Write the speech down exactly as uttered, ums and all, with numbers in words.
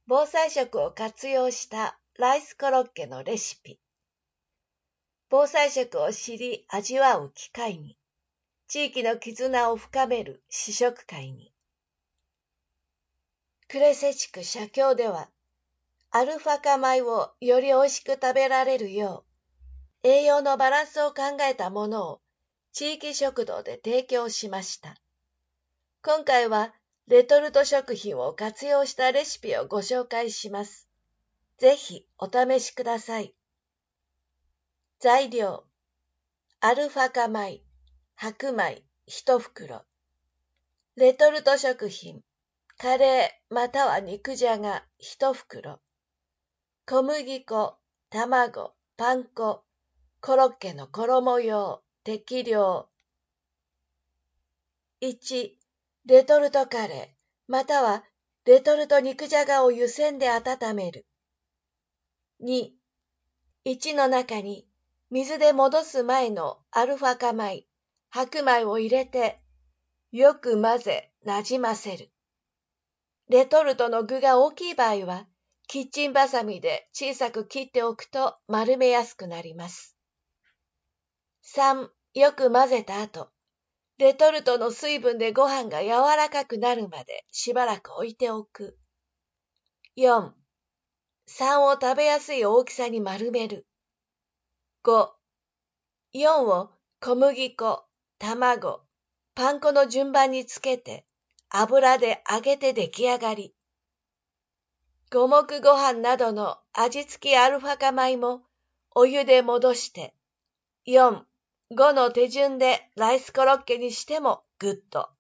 防災食を活用したライスコロッケのレシピ。防災食を知り味わう機会に、地域の絆を深める試食会に。呉瀬地区社協では、アルファ化米をより美味しく食べられるよう、栄養のバランスを考えたものを地域食堂で提供しました。今回はレトルト食品を活用したレシピをご紹介します。ぜひお試しください。材料、アルファ化米、白米いち袋、レトルト食品、カレーまたは肉じゃがいち袋、小麦粉、卵、パン粉、コロッケの衣用、適量。いち、レトルトカレー、またはレトルト肉じゃがを湯煎で温める。に、いちの中に水で戻す前のアルファ化米、白米を入れて、よく混ぜ、なじませる。レトルトの具が大きい場合は、キッチンバサミで小さく切っておくと丸めやすくなります。さん、よく混ぜた後、レトルトの水分でご飯が柔らかくなるまでしばらく置いておく。よん、さんを食べやすい大きさに丸める。ご、よんを小麦粉、卵、パン粉の順番につけて、油で揚げて出来上がり。五目ご飯などの味付きアルファ化米もお湯で戻して、よん、ごの手順でライスコロッケにしてもグッド。